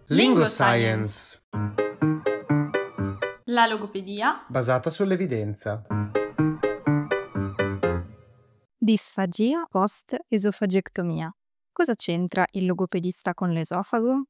Lingoscience, la logopedia basata sull'evidenza. Disfagia post-esofagectomia. Cosa c'entra il logopedista con l'esofago?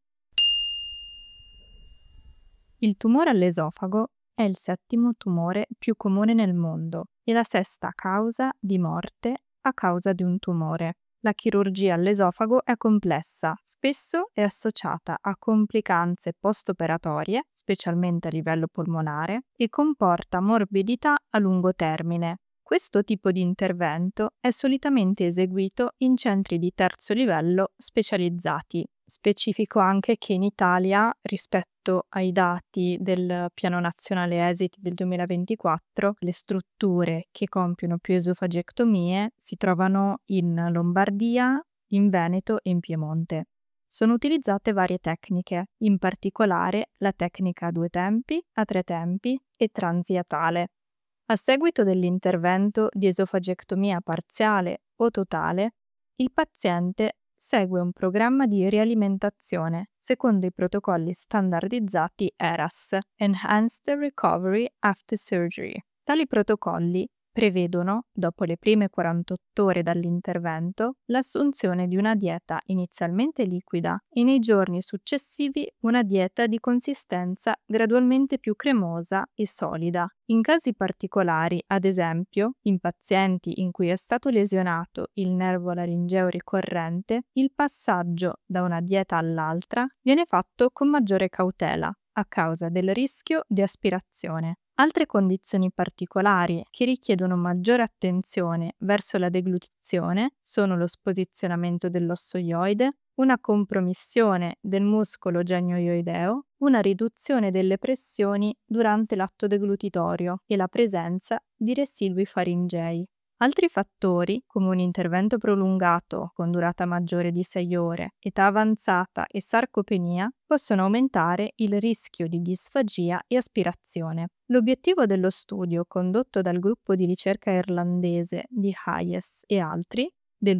Il tumore all'esofago è il 7° tumore più comune nel mondo e la 6ª causa di morte a causa di un tumore. La chirurgia all'esofago è complessa, spesso è associata a complicanze post-operatorie, specialmente a livello polmonare, e comporta morbidità a lungo termine. Questo tipo di intervento è solitamente eseguito in centri di terzo livello specializzati. Specifico anche che in Italia, rispetto ai dati del Piano Nazionale Esiti del 2024, le strutture che compiono più esofagectomie si trovano in Lombardia, in Veneto e in Piemonte. Sono utilizzate varie tecniche, in particolare la tecnica a 2 tempi, a 3 tempi e transiatale. A seguito dell'intervento di esofagectomia parziale o totale, il paziente segue un programma di rialimentazione secondo i protocolli standardizzati ERAS, Enhanced Recovery After Surgery. Tali protocolli prevedono, dopo le prime 48 ore dall'intervento, l'assunzione di una dieta inizialmente liquida e nei giorni successivi una dieta di consistenza gradualmente più cremosa e solida. In casi particolari, ad esempio, in pazienti in cui è stato lesionato il nervo laringeo ricorrente, il passaggio da una dieta all'altra viene fatto con maggiore cautela a causa del rischio di aspirazione. Altre condizioni particolari che richiedono maggiore attenzione verso la deglutizione sono lo sposizionamento dell'osso ioide, una compromissione del muscolo genio-ioideo, una riduzione delle pressioni durante l'atto deglutitorio e la presenza di residui faringei. Altri fattori, come un intervento prolungato con durata maggiore di 6 ore, età avanzata e sarcopenia, possono aumentare il rischio di disfagia e aspirazione. L'obiettivo dello studio, condotto dal gruppo di ricerca irlandese di Hayes e altri, del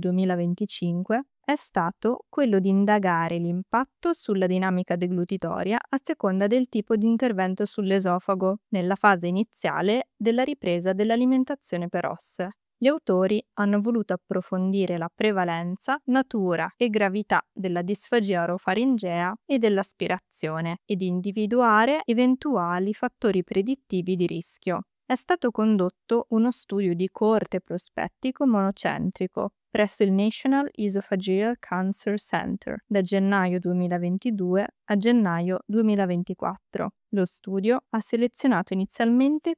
2025, è stato quello di indagare l'impatto sulla dinamica deglutitoria a seconda del tipo di intervento sull'esofago nella fase iniziale della ripresa dell'alimentazione per OSS. Gli autori hanno voluto approfondire la prevalenza, natura e gravità della disfagia orofaringea e dell'aspirazione ed individuare eventuali fattori predittivi di rischio. È stato condotto uno studio di coorte prospettico monocentrico presso il National Esophageal Cancer Center da gennaio 2022 a gennaio 2024. Lo studio ha selezionato inizialmente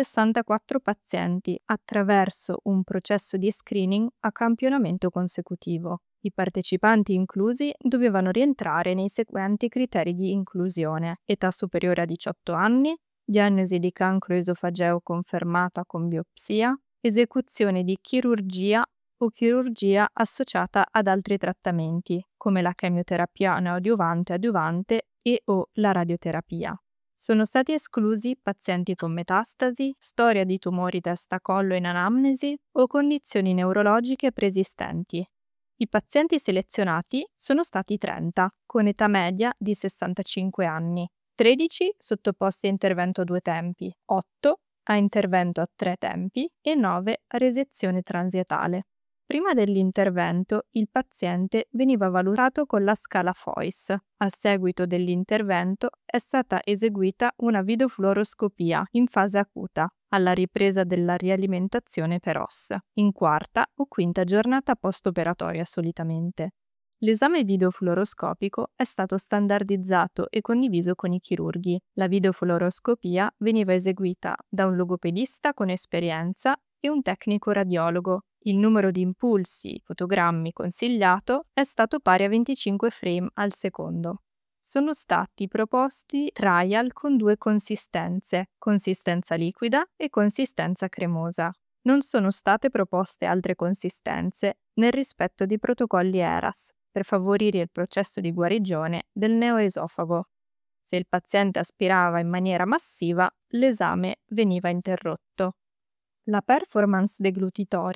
64 pazienti attraverso un processo di screening a campionamento consecutivo. I partecipanti inclusi dovevano rientrare nei seguenti criteri di inclusione: età superiore a 18 anni, diagnosi di cancro esofageo confermata con biopsia, esecuzione di chirurgia o chirurgia associata ad altri trattamenti, come la chemioterapia neoadiuvante e o la radioterapia. Sono stati esclusi pazienti con metastasi, storia di tumori testa-collo in anamnesi o condizioni neurologiche preesistenti. I pazienti selezionati sono stati 30, con età media di 65 anni, 13 sottoposti a intervento a 2 tempi, 8 a intervento a 3 tempi e 9 a resezione transietale. Prima dell'intervento, il paziente veniva valutato con la scala FOIS. A seguito dell'intervento è stata eseguita una videofluoroscopia in fase acuta, alla ripresa della rialimentazione per OSS, in 4ª o 5ª giornata post-operatoria solitamente. L'esame videofluoroscopico è stato standardizzato e condiviso con i chirurghi. La videofluoroscopia veniva eseguita da un logopedista con esperienza e un tecnico radiologo. Il numero di impulsi fotogrammi consigliato è stato pari a 25 frame al secondo. Sono stati proposti trial con 2 consistenze, consistenza liquida e consistenza cremosa. Non sono state proposte altre consistenze nel rispetto dei protocolli ERAS per favorire il processo di guarigione del neoesofago. Se il paziente aspirava in maniera massiva, l'esame veniva interrotto. La performance deglutitoria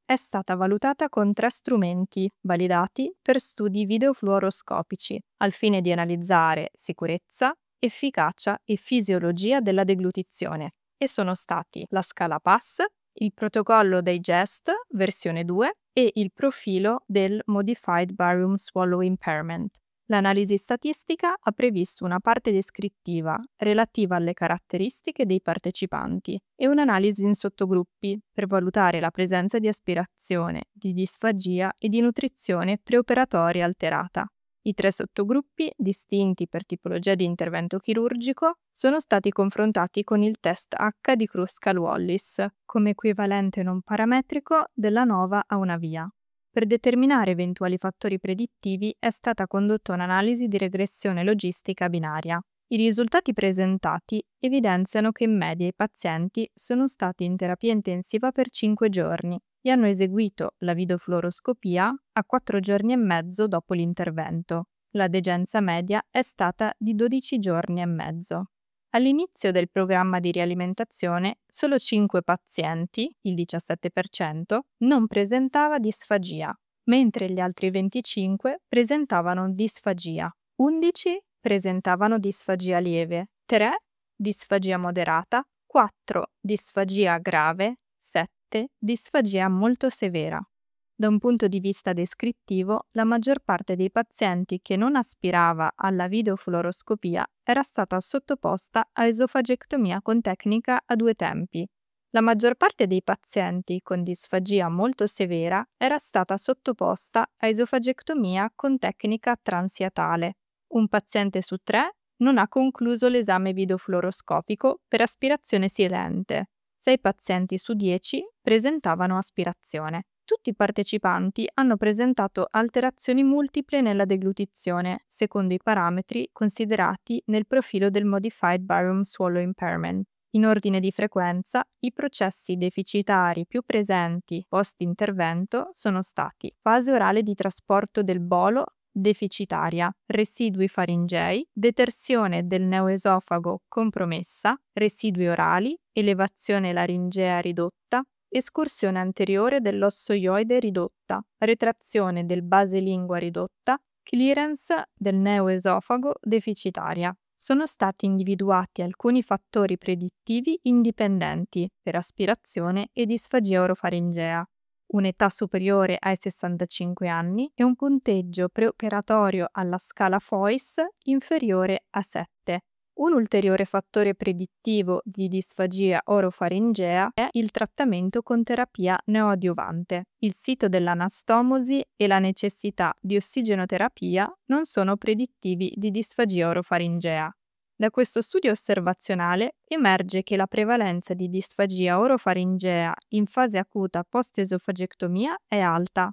è stata valutata con 3 strumenti validati per studi videofluoroscopici, al fine di analizzare sicurezza, efficacia e fisiologia della deglutizione, e sono stati la scala PASS, il protocollo dei GEST versione 2 e il profilo del Modified Barium Swallow Impairment. L'analisi statistica ha previsto una parte descrittiva relativa alle caratteristiche dei partecipanti e un'analisi in sottogruppi per valutare la presenza di aspirazione, di disfagia e di nutrizione preoperatoria alterata. I 3 sottogruppi, distinti per tipologia di intervento chirurgico, sono stati confrontati con il test H di Kruskal-Wallis come equivalente non parametrico della NOVA a una via. Per determinare eventuali fattori predittivi è stata condotta un'analisi di regressione logistica binaria. I risultati presentati evidenziano che in media i pazienti sono stati in terapia intensiva per 5 giorni e hanno eseguito la videofluoroscopia a 4 giorni e mezzo dopo l'intervento. La degenza media è stata di 12 giorni e mezzo. All'inizio del programma di rialimentazione, solo 5 pazienti, il 17%, non presentava disfagia, mentre gli altri 25 presentavano disfagia. 11 presentavano disfagia lieve, 3 disfagia moderata, 4 disfagia grave, 7 disfagia molto severa. Da un punto di vista descrittivo, la maggior parte dei pazienti che non aspirava alla videofluoroscopia era stata sottoposta a esofagectomia con tecnica a 2 tempi. La maggior parte dei pazienti con disfagia molto severa era stata sottoposta a esofagectomia con tecnica transiatale. Un paziente su 3 non ha concluso l'esame videofluoroscopico per aspirazione silente. 6 pazienti su 10 presentavano aspirazione. Tutti i partecipanti hanno presentato alterazioni multiple nella deglutizione, secondo i parametri considerati nel profilo del Modified Barium Swallow Impairment. In ordine di frequenza, i processi deficitari più presenti post-intervento sono stati fase orale di trasporto del bolo deficitaria, residui faringei, detersione del neoesofago compromessa, residui orali, elevazione laringea ridotta, escursione anteriore dell'osso ioide ridotta, retrazione del base lingua ridotta, clearance del neoesofago deficitaria. Sono stati individuati alcuni fattori predittivi indipendenti per aspirazione e disfagia orofaringea, un'età superiore ai 65 anni e un punteggio preoperatorio alla scala FOIS inferiore a 7. Un ulteriore fattore predittivo di disfagia orofaringea è il trattamento con terapia neoadiuvante. Il sito dell'anastomosi e la necessità di ossigenoterapia non sono predittivi di disfagia orofaringea. Da questo studio osservazionale emerge che la prevalenza di disfagia orofaringea in fase acuta post-esofagectomia è alta.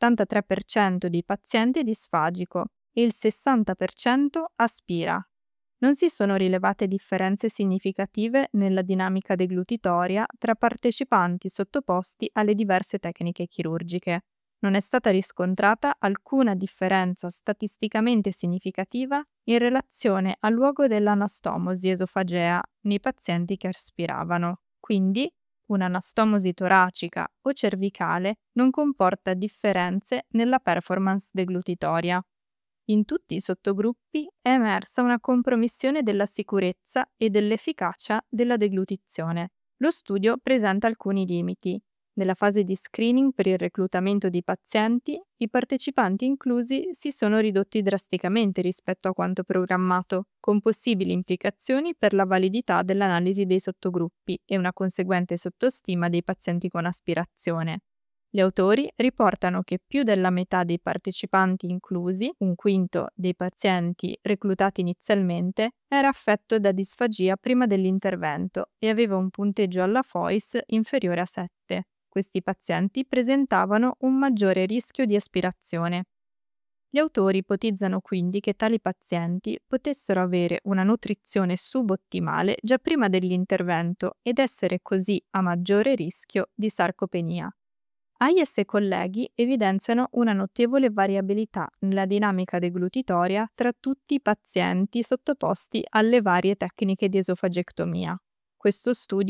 L'83% dei pazienti è disfagico e il 60% aspira. Non si sono rilevate differenze significative nella dinamica deglutitoria tra partecipanti sottoposti alle diverse tecniche chirurgiche. Non è stata riscontrata alcuna differenza statisticamente significativa in relazione al luogo dell'anastomosi esofagea nei pazienti che aspiravano. Quindi, un'anastomosi toracica o cervicale non comporta differenze nella performance deglutitoria. In tutti i sottogruppi è emersa una compromissione della sicurezza e dell'efficacia della deglutizione. Lo studio presenta alcuni limiti. Nella fase di screening per il reclutamento di pazienti, i partecipanti inclusi si sono ridotti drasticamente rispetto a quanto programmato, con possibili implicazioni per la validità dell'analisi dei sottogruppi e una conseguente sottostima dei pazienti con aspirazione. Gli autori riportano che più della metà dei partecipanti inclusi, un quinto dei pazienti reclutati inizialmente, era affetto da disfagia prima dell'intervento e aveva un punteggio alla FOIS inferiore a 7. Questi pazienti presentavano un maggiore rischio di aspirazione. Gli autori ipotizzano quindi che tali pazienti potessero avere una nutrizione subottimale già prima dell'intervento ed essere così a maggiore rischio di sarcopenia. Hayes e colleghi evidenziano una notevole variabilità nella dinamica deglutitoria tra tutti i pazienti sottoposti alle varie tecniche di esofagectomia. Questo studio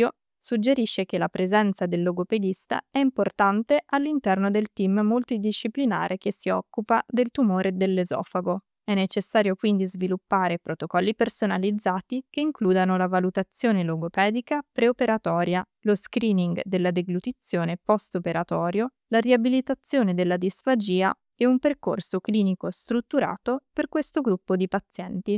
Suggerisce che la presenza del logopedista è importante all'interno del team multidisciplinare che si occupa del tumore dell'esofago. È necessario quindi sviluppare protocolli personalizzati che includano la valutazione logopedica preoperatoria, lo screening della deglutizione post-operatorio, la riabilitazione della disfagia e un percorso clinico strutturato per questo gruppo di pazienti.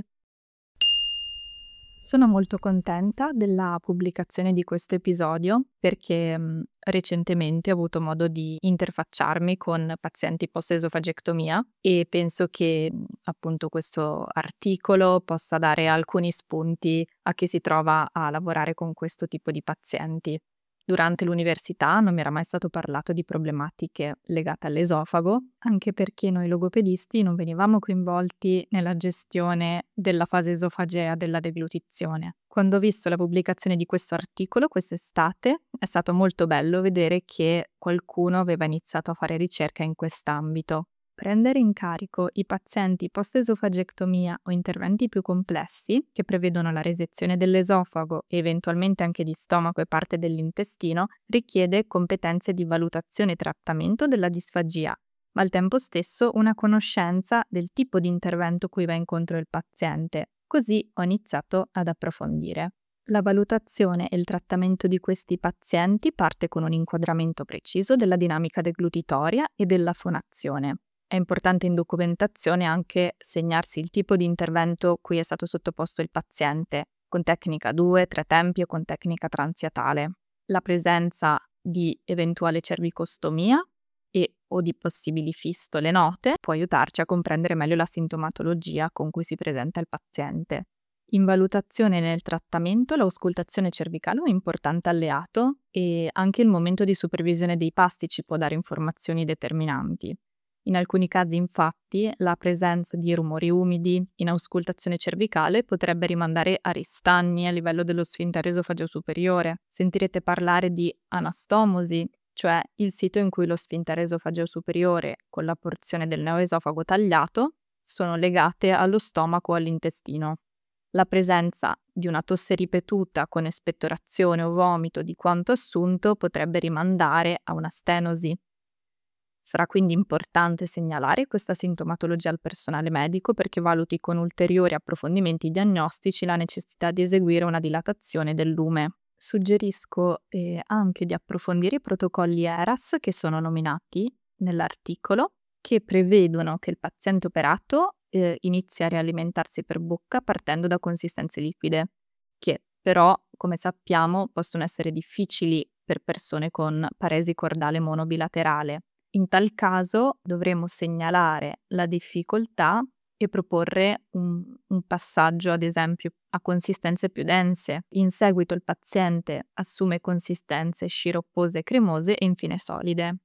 Sono molto contenta della pubblicazione di questo episodio perché recentemente ho avuto modo di interfacciarmi con pazienti post-esofagectomia e penso che appunto questo articolo possa dare alcuni spunti a chi si trova a lavorare con questo tipo di pazienti. Durante l'università non mi era mai stato parlato di problematiche legate all'esofago, anche perché noi logopedisti non venivamo coinvolti nella gestione della fase esofagea della deglutizione. Quando ho visto la pubblicazione di questo articolo quest'estate, è stato molto bello vedere che qualcuno aveva iniziato a fare ricerca in quest'ambito. Prendere in carico i pazienti post-esofagectomia o interventi più complessi, che prevedono la resezione dell'esofago e eventualmente anche di stomaco e parte dell'intestino, richiede competenze di valutazione e trattamento della disfagia, ma al tempo stesso una conoscenza del tipo di intervento cui va incontro il paziente. Così ho iniziato ad approfondire. La valutazione e il trattamento di questi pazienti parte con un inquadramento preciso della dinamica deglutitoria e della fonazione. È importante in documentazione anche segnarsi il tipo di intervento cui è stato sottoposto il paziente, con tecnica 2, 3 tempi o con tecnica transiatale. La presenza di eventuale cervicostomia e o di possibili fistole note può aiutarci a comprendere meglio la sintomatologia con cui si presenta il paziente. In valutazione nel trattamento l'auscultazione cervicale è un importante alleato e anche il momento di supervisione dei pasti ci può dare informazioni determinanti. In alcuni casi, infatti, la presenza di rumori umidi in auscultazione cervicale potrebbe rimandare a ristagni a livello dello sfintere esofageo superiore. Sentirete parlare di anastomosi, cioè il sito in cui lo sfintere esofageo superiore con la porzione del neoesofago tagliato sono legate allo stomaco o all'intestino. La presenza di una tosse ripetuta con espettorazione o vomito di quanto assunto potrebbe rimandare a una stenosi. Sarà quindi importante segnalare questa sintomatologia al personale medico perché valuti con ulteriori approfondimenti diagnostici la necessità di eseguire una dilatazione del lume. Suggerisco anche di approfondire i protocolli ERAS che sono nominati nell'articolo, che prevedono che il paziente operato inizi a rialimentarsi per bocca partendo da consistenze liquide, che però, come sappiamo, possono essere difficili per persone con paresi cordale monobilaterale. In tal caso dovremo segnalare la difficoltà e proporre un passaggio, ad esempio, a consistenze più dense. In seguito il paziente assume consistenze sciroppose, cremose e infine solide.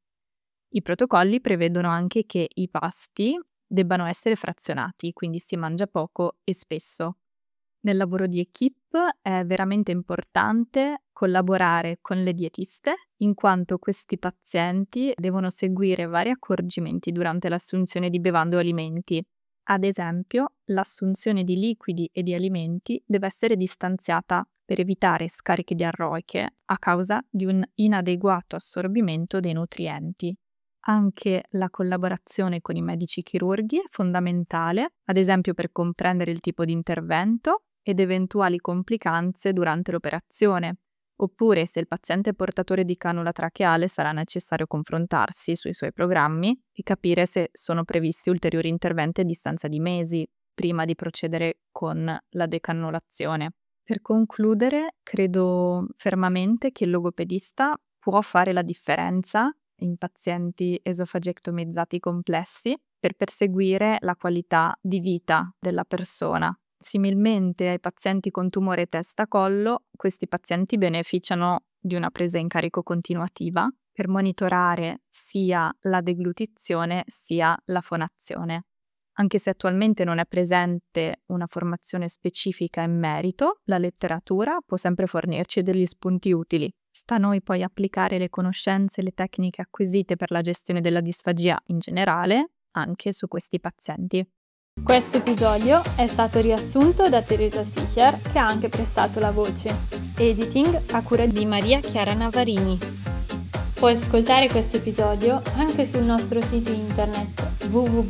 I protocolli prevedono anche che i pasti debbano essere frazionati, quindi si mangia poco e spesso. Nel lavoro di equipe è veramente importante collaborare con le dietiste, in quanto questi pazienti devono seguire vari accorgimenti durante l'assunzione di bevande o alimenti. Ad esempio, l'assunzione di liquidi e di alimenti deve essere distanziata per evitare scariche diarroiche a causa di un inadeguato assorbimento dei nutrienti. Anche la collaborazione con i medici chirurghi è fondamentale, ad esempio per comprendere il tipo di intervento ed eventuali complicanze durante l'operazione, oppure se il paziente è portatore di canula tracheale sarà necessario confrontarsi sui suoi programmi e capire se sono previsti ulteriori interventi a distanza di mesi prima di procedere con la decannulazione. Per concludere, credo fermamente che il logopedista può fare la differenza in pazienti esofagectomizzati complessi per perseguire la qualità di vita della persona. Similmente ai pazienti con tumore testa-collo, questi pazienti beneficiano di una presa in carico continuativa per monitorare sia la deglutizione sia la fonazione. Anche se attualmente non è presente una formazione specifica in merito, la letteratura può sempre fornirci degli spunti utili. Sta a noi poi applicare le conoscenze e le tecniche acquisite per la gestione della disfagia in generale anche su questi pazienti. Questo episodio è stato riassunto da Teresa Sicher, che ha anche prestato la voce. Editing a cura di Maria Chiara Navarini. Puoi ascoltare questo episodio anche sul nostro sito internet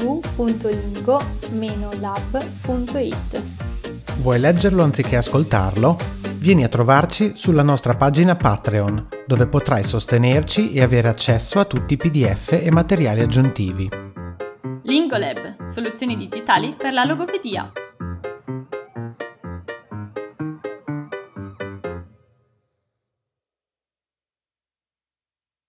www.lingo-lab.it. Vuoi leggerlo anziché ascoltarlo? Vieni a trovarci sulla nostra pagina Patreon, dove potrai sostenerci e avere accesso a tutti i PDF e materiali aggiuntivi. LingoLab, soluzioni digitali per la logopedia.